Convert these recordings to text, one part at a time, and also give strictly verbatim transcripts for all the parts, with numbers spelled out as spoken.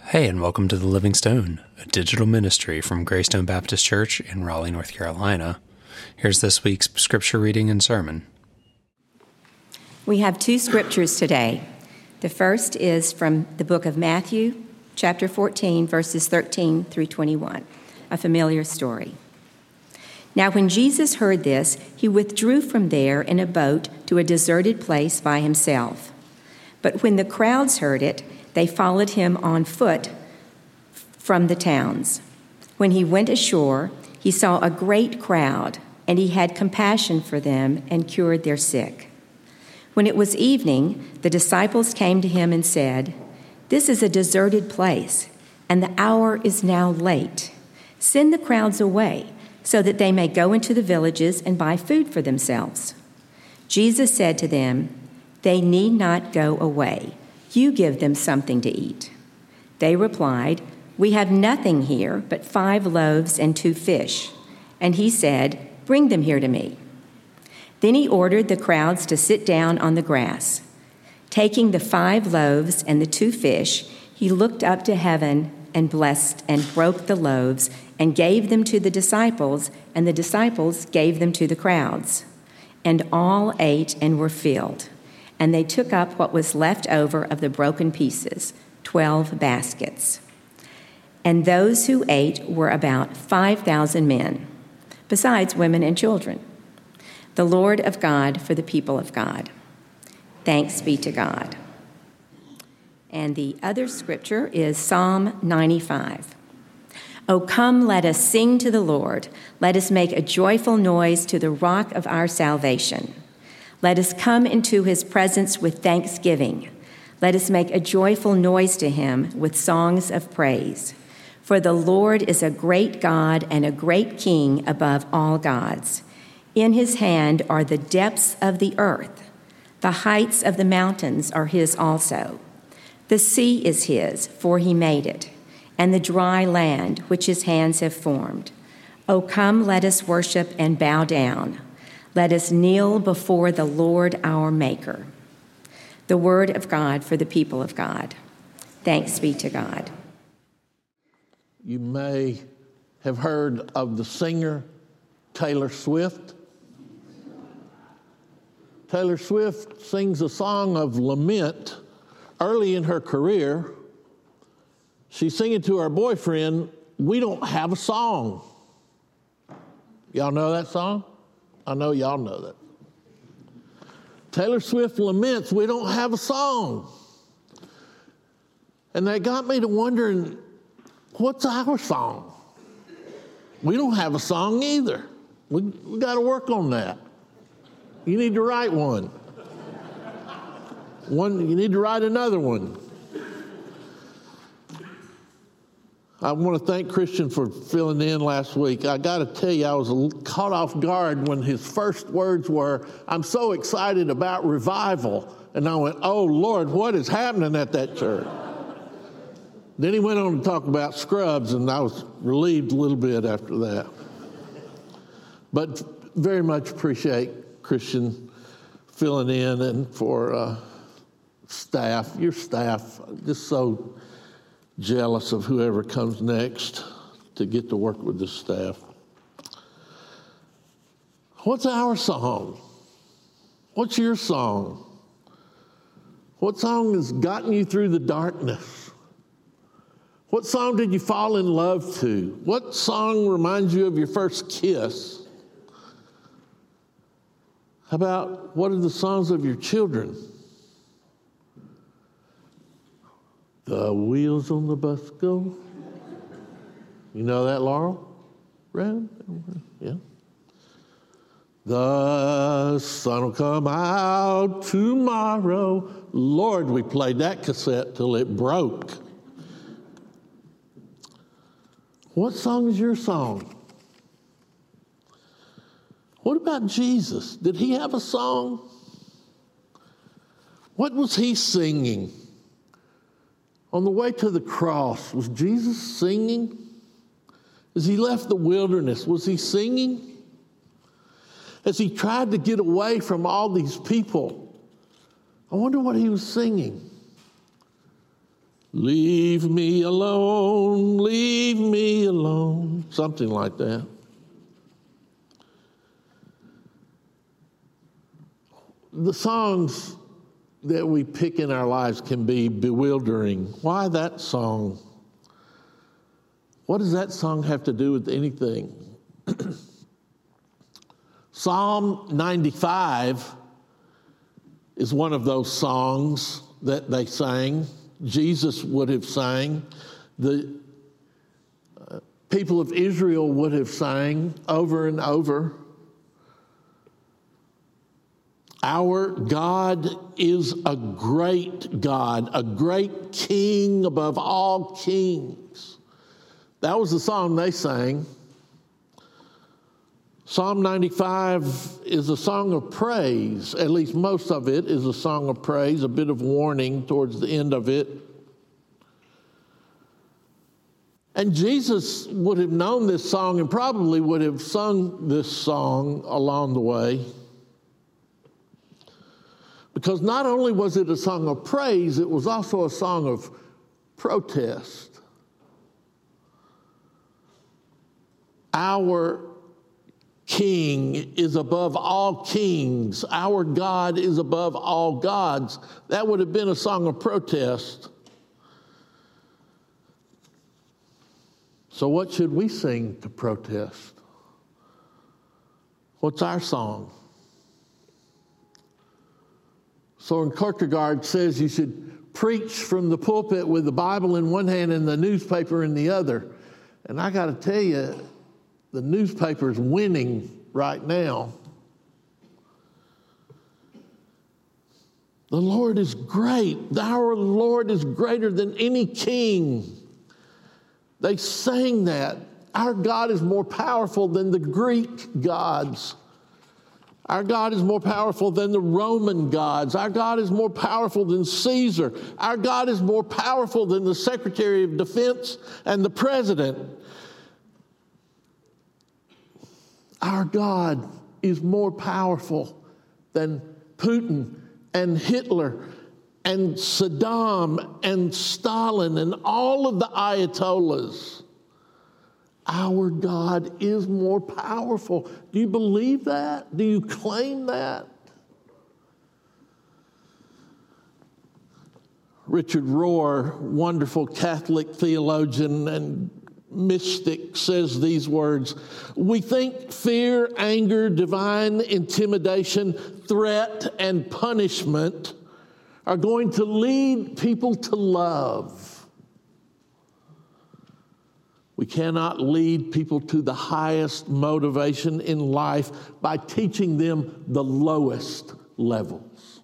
Hey, and welcome to The Living Stone, a digital ministry from Greystone Baptist Church in Raleigh, North Carolina. Here's this week's scripture reading and sermon. We have two scriptures today. The first is from the book of Matthew, chapter fourteen, verses thirteen through twenty-one, a familiar story. Now when Jesus heard this, he withdrew from there in a boat to a deserted place by himself. But when the crowds heard it, they followed him on foot from the towns. When he went ashore, he saw a great crowd, and he had compassion for them and cured their sick. When it was evening, the disciples came to him and said, "This is a deserted place, and the hour is now late. Send the crowds away, so that they may go into the villages and buy food for themselves." Jesus said to them, "They need not go away. You give them something to eat." They replied, "We have nothing here but five loaves and two fish." And he said, "Bring them here to me." Then he ordered the crowds to sit down on the grass. Taking the five loaves and the two fish, he looked up to heaven and blessed and broke the loaves and gave them to the disciples, and the disciples gave them to the crowds. And all ate and were filled. And they took up what was left over of the broken pieces, twelve baskets. And those who ate were about five thousand men, besides women and children. The Lord of God for the people of God. Thanks be to God. And the other scripture is Psalm ninety-five. "O come, let us sing to the Lord. Let us make a joyful noise to the rock of our salvation. Let us come into his presence with thanksgiving. Let us make a joyful noise to him with songs of praise. For the Lord is a great God and a great King above all gods. In his hand are the depths of the earth. The heights of the mountains are his also. The sea is his, for he made it, and the dry land which his hands have formed. O come, let us worship and bow down. Let us kneel before the Lord our Maker." The word of God for the people of God. Thanks be to God. You may have heard of the singer Taylor Swift. Taylor Swift sings a song of lament early in her career. She's singing to her boyfriend, "We don't have a song." Y'all know that song? I know y'all know that. Taylor Swift laments, "We don't have a song." And that got me to wondering, what's our song? We don't have a song either. We, we got to work on that. You need to write one. One, you need to write another one. I want to thank Christian for filling in last week. I got to tell you, I was caught off guard when his first words were, "I'm so excited about revival." And I went, "Oh, Lord, what is happening at that church?" Then he went on to talk about Scrubs, and I was relieved a little bit after that. But very much appreciate Christian filling in, and for uh, staff, your staff, just so jealous of whoever comes next to get to work with the staff. What's our song? What's your song? What song has gotten you through the darkness? What song did you fall in love to? What song reminds you of your first kiss? How about, what are the songs of your children? The wheels on the bus go. You know that, Laurel? Round, yeah. The sun will come out tomorrow. Lord, we played that cassette till it broke. What song is your song? What about Jesus? Did he have a song? What was he singing? On the way to the cross, was Jesus singing? As he left the wilderness, was he singing? As he tried to get away from all these people, I wonder what he was singing. Leave me alone, leave me alone. Something like that. The songs that we pick in our lives can be bewildering. Why that song? What does that song have to do with anything? Psalm ninety-five is one of those songs that they sang. Jesus would have sang. The uh, people of Israel would have sang over and over. Our God is a great God, a great King above all kings. That was the song they sang. Psalm ninety-five is a song of praise. At least most of it is a song of praise, a bit of warning towards the end of it. And Jesus would have known this song and probably would have sung this song along the way. Because not only was it a song of praise, it was also a song of protest. Our King is above all kings. Our God is above all gods. That would have been a song of protest. So what should we sing to protest? What's our song? Soren Kierkegaard says you should preach from the pulpit with the Bible in one hand and the newspaper in the other. And I got to tell you, the newspaper's winning right now. The Lord is great. Our Lord is greater than any king. They sang that. Our God is more powerful than the Greek gods. Our God is more powerful than the Roman gods. Our God is more powerful than Caesar. Our God is more powerful than the Secretary of Defense and the President. Our God is more powerful than Putin and Hitler and Saddam and Stalin and all of the Ayatollahs. Our God is more powerful. Do you believe that? Do you claim that? Richard Rohr, wonderful Catholic theologian and mystic, says these words: we think fear, anger, divine intimidation, threat, and punishment are going to lead people to love. We cannot lead people to the highest motivation in life by teaching them the lowest levels.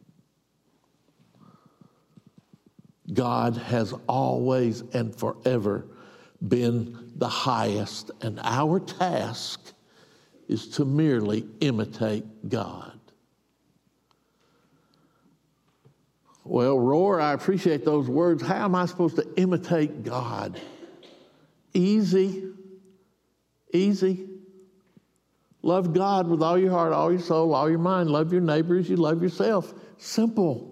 God has always and forever been the highest, and our task is to merely imitate God. Well, Rohr, I appreciate those words. How am I supposed to imitate God? Easy. Easy. Love God with all your heart, all your soul, all your mind. Love your neighbors, you love yourself. Simple.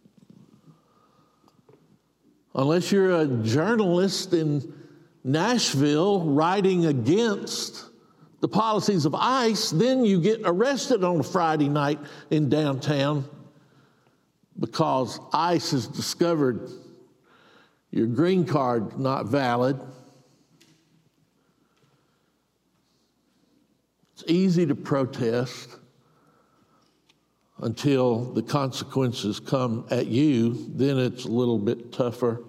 Unless you're a journalist in Nashville writing against the policies of ICE, then you get arrested on a Friday night in downtown because ICE has discovered your green card not valid. It's easy to protest until the consequences come at you. Then it's a little bit tougher.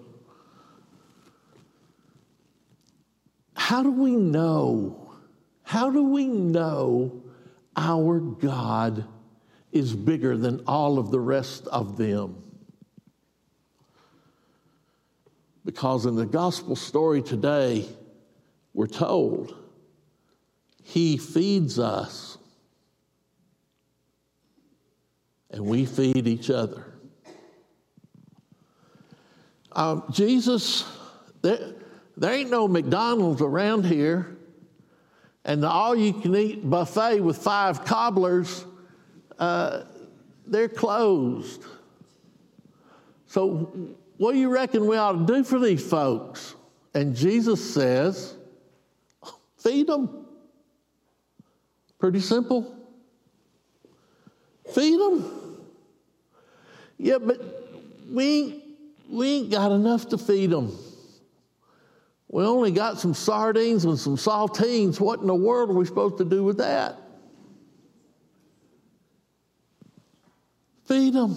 How do we know? How do we know our God is bigger than all of the rest of them? Because in the gospel story today, we're told He feeds us and we feed each other. Um, Jesus, there, there ain't no McDonald's around here, and the all-you-can-eat buffet with five cobblers, uh, they're closed. So what do you reckon we ought to do for these folks? And Jesus says, feed them. Pretty simple. Feed them. Yeah, but we, we ain't got enough to feed them. We only got some sardines and some saltines. What in the world are we supposed to do with that? Feed them.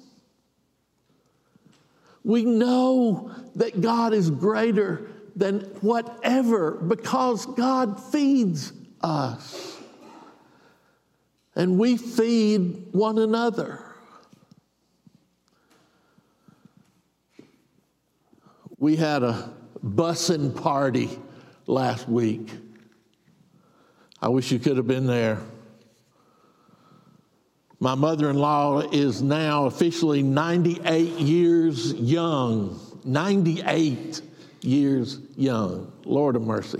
We know that God is greater than whatever because God feeds us. And we feed one another. We had a busing party last week. I wish you could have been there. My mother-in-law is now officially ninety-eight years young. ninety-eight years young. Lord of mercy.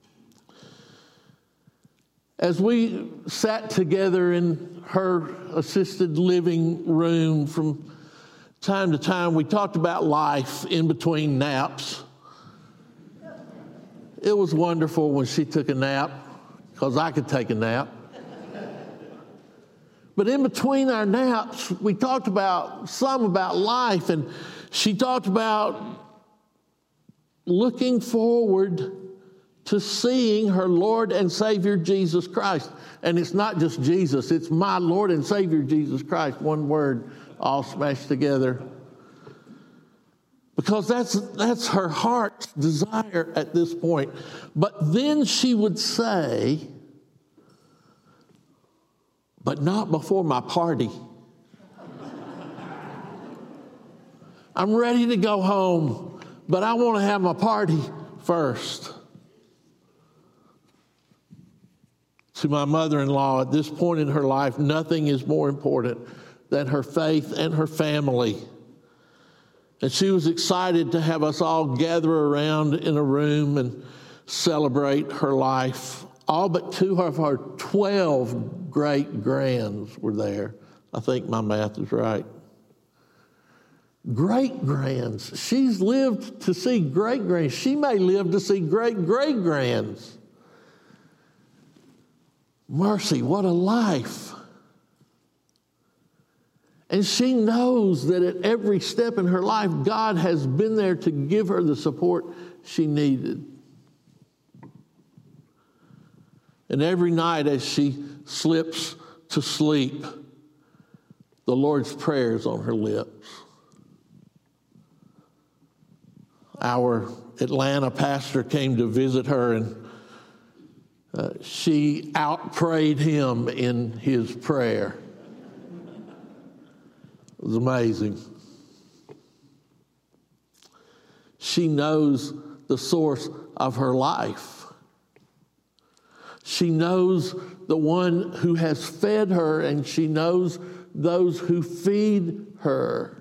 As we sat together in her assisted living room from time to time, we talked about life in between naps. It was wonderful when she took a nap, because I could take a nap. But in between our naps, we talked about some about life, and she talked about looking forward to seeing her Lord and Savior Jesus Christ. And it's not just Jesus, it's my Lord and Savior Jesus Christ, one word all smashed together. Because that's, that's her heart's desire at this point. But then she would say, but not before my party. I'm ready to go home, but I want to have my party first. To my mother-in-law, at this point in her life, nothing is more important than her faith and her family. And she was excited to have us all gather around in a room and celebrate her life. All but two of her twelve great-grands were there. I think my math is right. Great-grands. She's lived to see great-grands. She may live to see great-great-grands. Mercy, what a life. And she knows that at every step in her life, God has been there to give her the support she needed. And every night as she slips to sleep, the Lord's Prayer is on her lips. Our Atlanta pastor came to visit her, and uh, she out-prayed him in his prayer. It was amazing. She knows the source of her life. She knows the one who has fed her, and she knows those who feed her.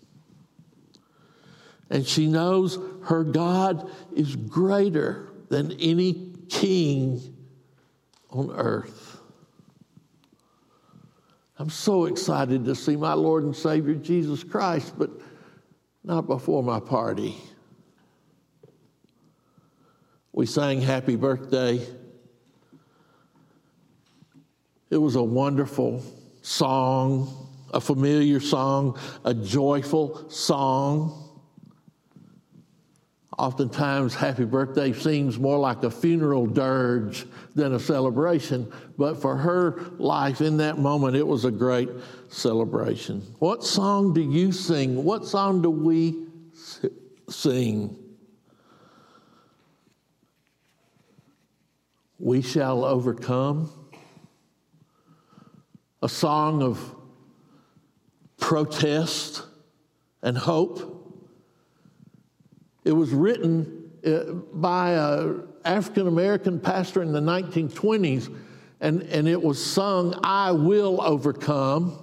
And she knows her God is greater than any king on earth. I'm so excited to see my Lord and Savior Jesus Christ, but not before my party. We sang Happy Birthday. It was a wonderful song, a familiar song, a joyful song. Oftentimes, Happy Birthday seems more like a funeral dirge than a celebration, but for her life in that moment, it was a great celebration. What song do you sing? What song do we sing? We Shall Overcome. A song of protest and hope. It was written by an African-American pastor in the nineteen twenties, and, and it was sung, I Will Overcome.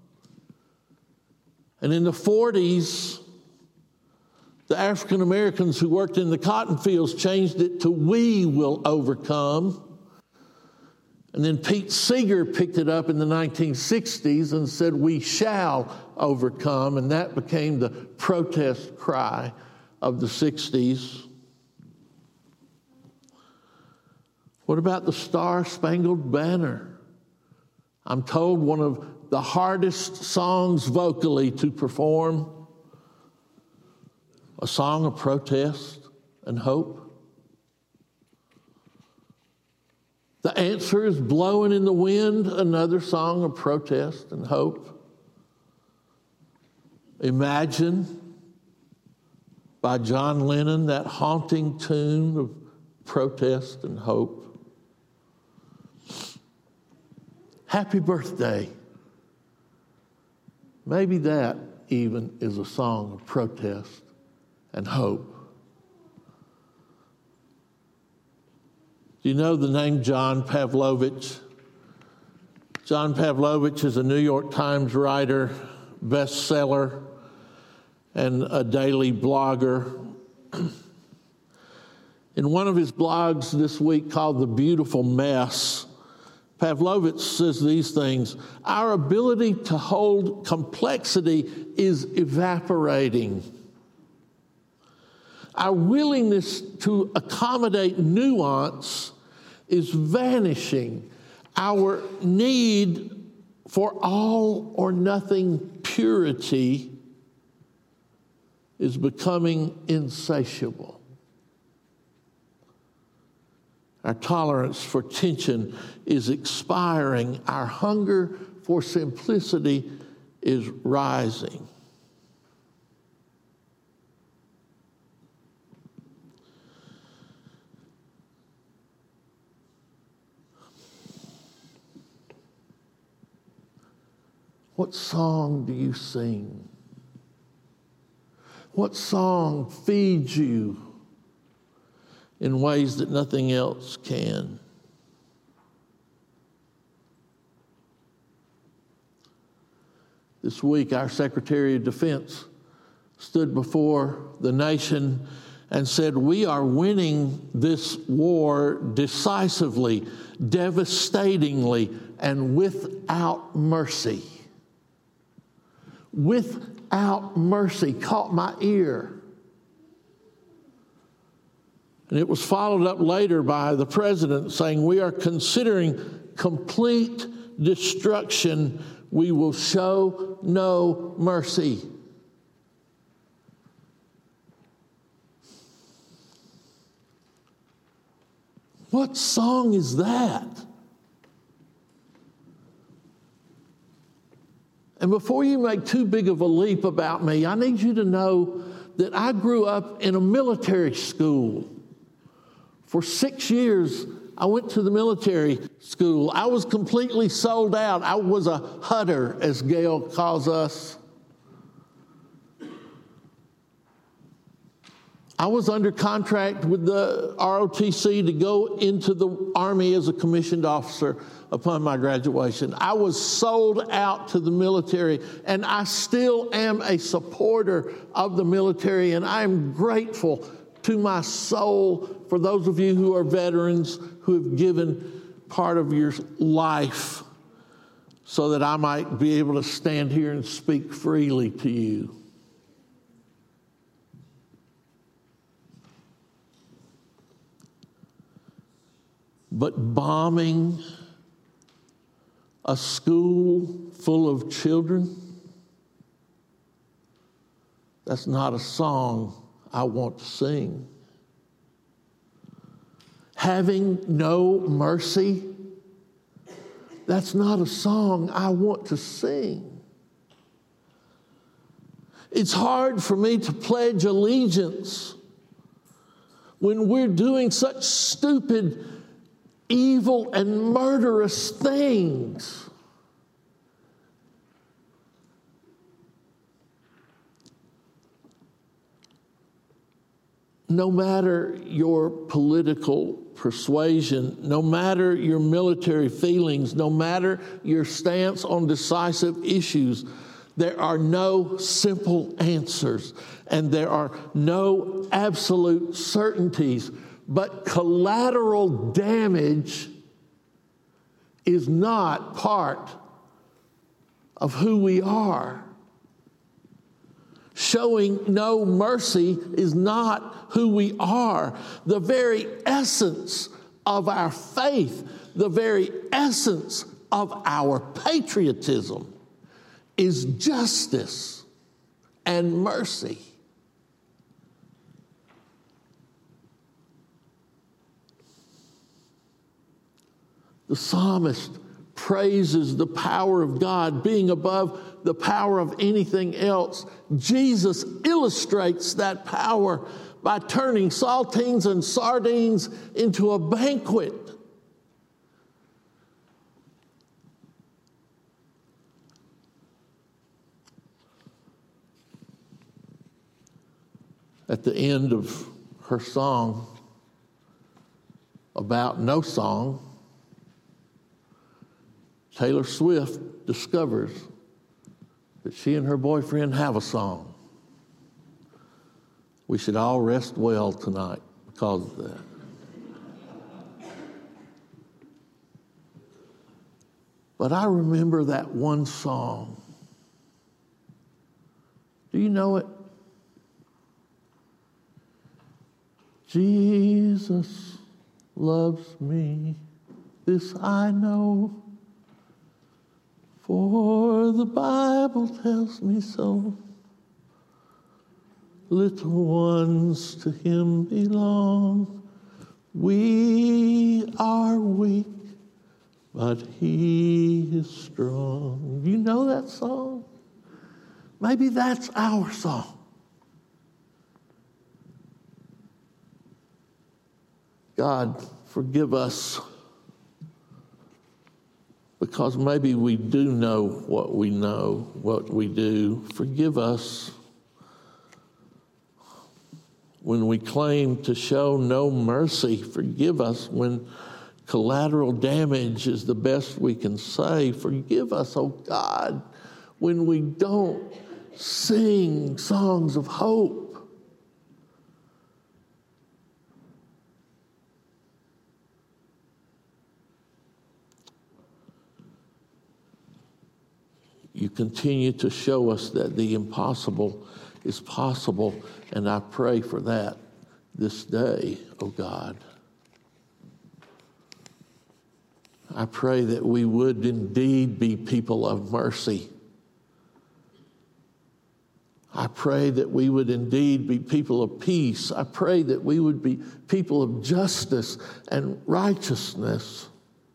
And in the forties, the African-Americans who worked in the cotton fields changed it to We Will Overcome. And then Pete Seeger picked it up in the nineteen sixties and said, "We shall overcome." And that became the protest cry of the sixties. What about the Star-Spangled Banner? I'm told one of the hardest songs vocally to perform, a song of protest and hope. The Answer is Blowing in the Wind, another song of protest and hope. Imagine by John Lennon, that haunting tune of protest and hope. Happy Birthday. Maybe that even is a song of protest and hope. Do you know the name John Pavlovich? John Pavlovich is a New York Times writer, bestseller, and a daily blogger. In one of his blogs this week called The Beautiful Mess, Pavlovich says these things: our ability to hold complexity is evaporating. Our willingness to accommodate nuance is vanishing. Our need for all or nothing purity is becoming insatiable. Our tolerance for tension is expiring. Our hunger for simplicity is rising. What song do you sing? What song feeds you in ways that nothing else can? This week, our Secretary of Defense stood before the nation and said, "We are winning this war decisively, devastatingly, and without mercy." Without mercy caught my ear. And it was followed up later by the president saying, "We are considering complete destruction. We will show no mercy." What song is that? And before you make too big of a leap about me, I need you to know that I grew up in a military school. For six years, I went to the military school. I was completely sold out. I was a Hutter, as Gail calls us. I was under contract with the R O T C to go into the Army as a commissioned officer upon my graduation. I was sold out to the military, and I still am a supporter of the military, and I am grateful to my soul for those of you who are veterans who have given part of your life so that I might be able to stand here and speak freely to you. But bombing a school full of children, that's not a song I want to sing. Having no mercy, that's not a song I want to sing. It's hard for me to pledge allegiance when we're doing such stupid, evil, and murderous things. No matter your political persuasion, no matter your military feelings, no matter your stance on decisive issues, there are no simple answers and there are no absolute certainties, but collateral damage is not part of who we are. Showing no mercy is not who we are. The very essence of our faith, the very essence of our patriotism is justice and mercy. The psalmist praises the power of God being above the power of anything else. Jesus illustrates that power by turning saltines and sardines into a banquet. At the end of her song about no song, Taylor Swift discovers that she and her boyfriend have a song. We should all rest well tonight because of that. But I remember that one song. Do you know it? Jesus loves me, this I know, for the Bible tells me so. Little ones to him belong. We are weak, but he is strong. You know that song? Maybe that's our song. God, forgive us, because maybe we do know what we know, what we do. Forgive us when we claim to show no mercy. Forgive us when collateral damage is the best we can say. Forgive us, oh God, when we don't sing songs of hope. You continue to show us that the impossible is possible, and I pray for that this day, oh God. I pray that we would indeed be people of mercy. I pray that we would indeed be people of peace. I pray that we would be people of justice and righteousness.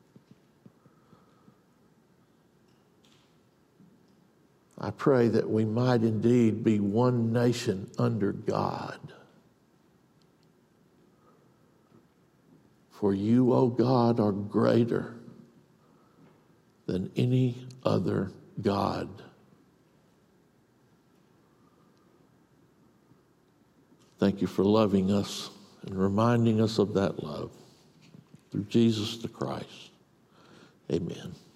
I pray that we might indeed be one nation under God. For you, O God, are greater than any other God. Thank you for loving us and reminding us of that love. Through Jesus the Christ. Amen.